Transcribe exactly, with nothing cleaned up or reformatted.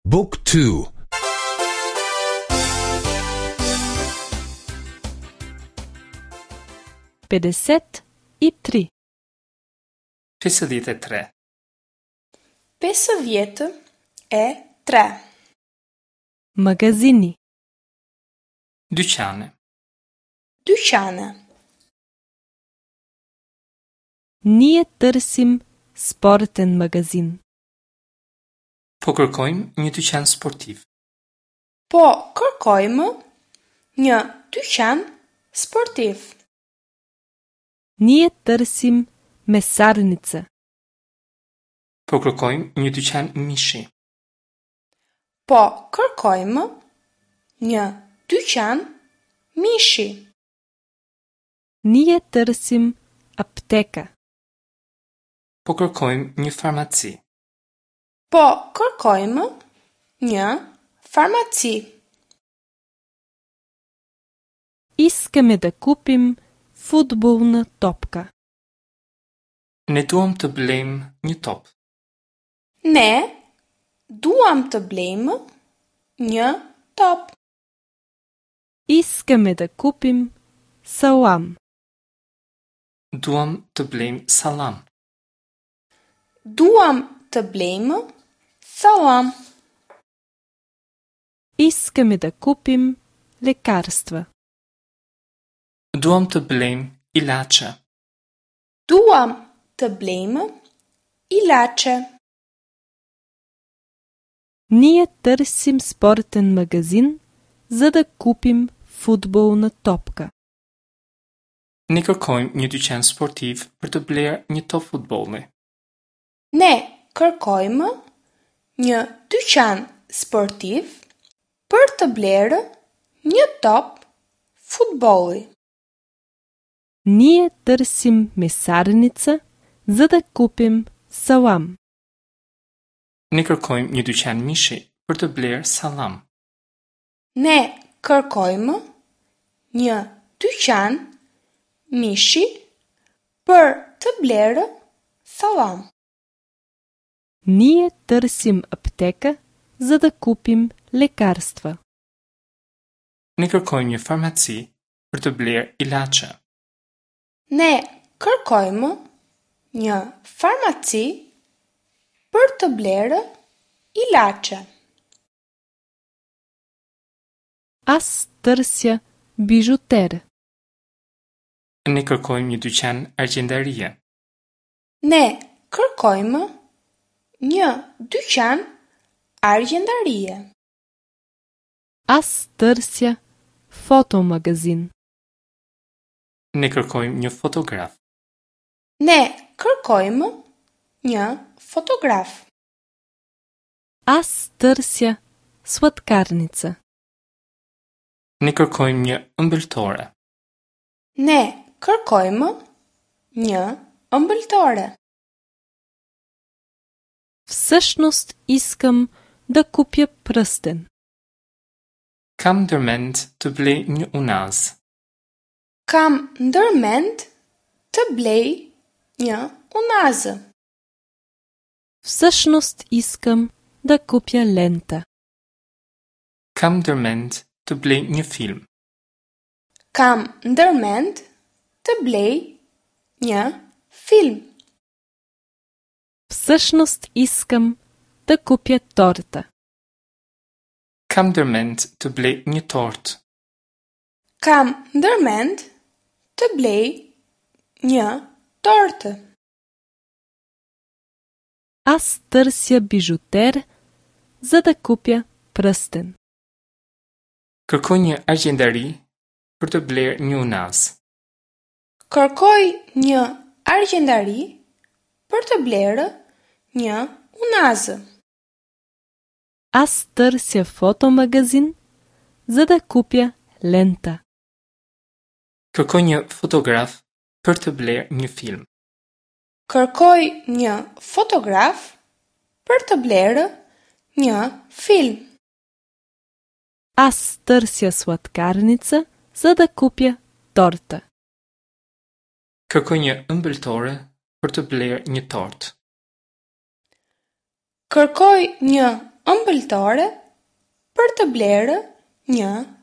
Book two. pedeset i tri. pesëdhjetë e tre. pesëdhjetë e tre. Magazini. Dyqane. Dyqane. Ние търсим спортен магазин. Po kërkojmë një dyqan sportiv. Po kërkojmë një dyqan sportiv. Ние търсим месарница. Po kërkojmë një dyqan mishi. Po kërkojmë një dyqan mishi. Ние търсим аптека. Po kërkojmë një farmaci. Po kërkojmë një farmaci. Искаме да купим футболна топка. Ne duam të blejmë një top. Ne duam të blejmë një top. Искаме да купим салам. Duam të blejmë sallam. Duam të blejmë salam. Искаме да купим лекарства. Duam të blejmë ilaçe. Duam të blejmë ilaçe. Ние търсим спортен магазин, за да купим футболна топка. Ne kërkojmë një dyqan sportiv për të blerë një top futbolli. Ne kërkojmë një dyqan sportiv për të blerë një top futbolli. Ние търсим месарница, за да купим салам. Ne kërkojmë një dyqan mishi për të blerë sallam. Ne kërkojmë një dyqan mishi për të blerë salam. Ние търсим аптека, за да купим лекарства. Ne kërkojmë një farmaci për të blerë ilaçe. Ne kërkojmë një farmaci për të blerë ilaçe. Аз търся бижутер. Ne kërkojmë një dyqan argjendarie. Ne kërkojmë një dyqan argjendarie. Аз търся фотомагазин. Ne kërkojmë një fotograf. Ne kërkojmë një fotograf. Аз търся сладкарница. Ne kërkojmë një ëmbëltore. Ne kërkojmë një ëmbëltore. Всъщност искам да купя пръстен. Kam ndërmend të blej një unaz. Kam ndërmend të blej një unazë. Всъщност искам да купя лента. Kam ndërmend të blej një film. Kam ndërmend të blej një film. Всъщност искам да купя торта. Kam ndërmend të blej një tort. Kam ndërmend të blej një tortë. Аз търся бижутер, за да купя пръстен. Kërkoj një argjendari për të blerë një unaz. Kërkoj një argjendari për të blerë një unazë. Аз търся фотомагазин, за да купя лента. Kërkoj një fotograf për të blerë një film. Kërkoj një fotograf për të blerë një film. Аз търся сладкарница, за да купя торта. Kërkoj një ëmbëltore për të blerë një tort. Kërkoj një ëmbëltore për të blerë një